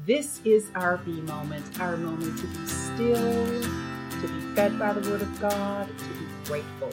This is our B moment, our moment to be still, to be fed by the Word of God, to be grateful.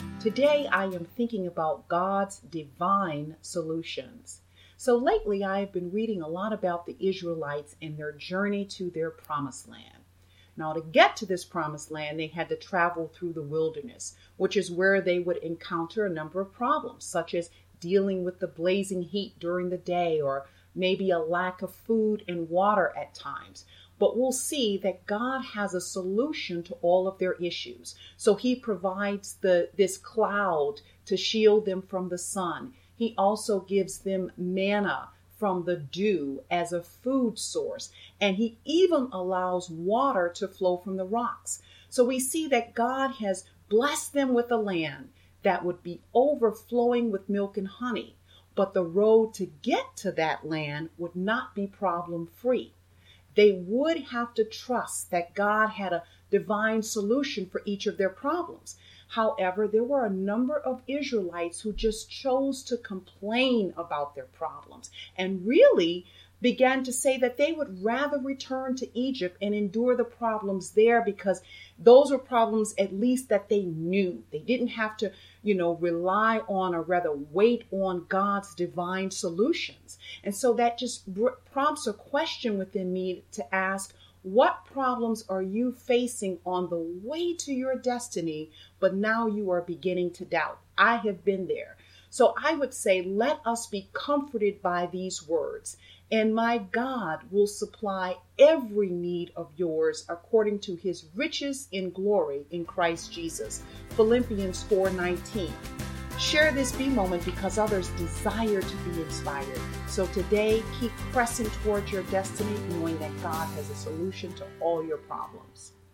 Today I am thinking about God's divine solutions. So lately I have been reading a lot about the Israelites and their journey to their promised land. Now, to get to this promised land, they had to travel through the wilderness, which is where they would encounter a number of problems, such as dealing with the blazing heat during the day, or maybe a lack of food and water at times. But we'll see that God has a solution to all of their issues. So he provides this cloud to shield them from the sun. He also gives them manna from the dew as a food source. And he even allows water to flow from the rocks. So we see that God has blessed them with a land that would be overflowing with milk and honey. But the road to get to that land would not be problem-free. They would have to trust that God had a divine solution for each of their problems. However, there were a number of Israelites who just chose to complain about their problems and really began to say that they would rather return to Egypt and endure the problems there because those were problems at least that they knew. They didn't have to, rely on or rather wait on God's divine solutions. And so that just prompts a question within me to ask, what problems are you facing on the way to your destiny, but now you are beginning to doubt? I have been there. So I would say, let us be comforted by these words. And my God will supply every need of yours according to his riches in glory in Christ Jesus. Philippians 4:19. Share this B moment because others desire to be inspired. So today, keep pressing towards your destiny, knowing that God has a solution to all your problems.